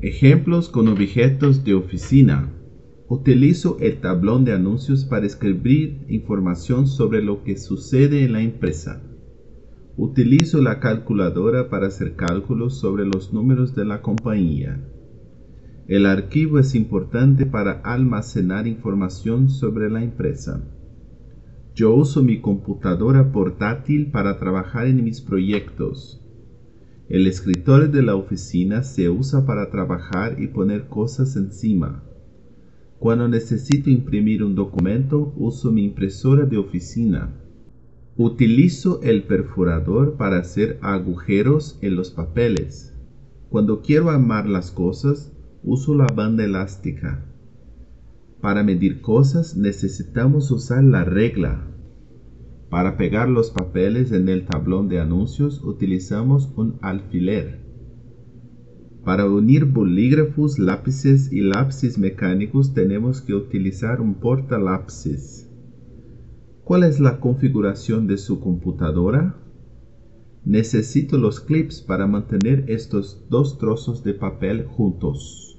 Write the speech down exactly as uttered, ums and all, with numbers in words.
Ejemplos con objetos de oficina. Utilizo el tablón de anuncios para escribir información sobre lo que sucede en la empresa. Utilizo la calculadora para hacer cálculos sobre los números de la compañía. El archivo es importante para almacenar información sobre la empresa. Yo uso mi computadora portátil para trabajar en mis proyectos. El escritorio de la oficina se usa para trabajar y poner cosas encima. Cuando necesito imprimir un documento, uso mi impresora de oficina. Utilizo el perforador para hacer agujeros en los papeles. Cuando quiero armar las cosas, uso la banda elástica. Para medir cosas necesitamos usar la regla. Para pegar los papeles en el tablón de anuncios utilizamos un alfiler. Para unir bolígrafos, lápices y lápices mecánicos tenemos que utilizar un portalápices. ¿Cuál es la configuración de su computadora? Necesito los clips para mantener estos dos trozos de papel juntos.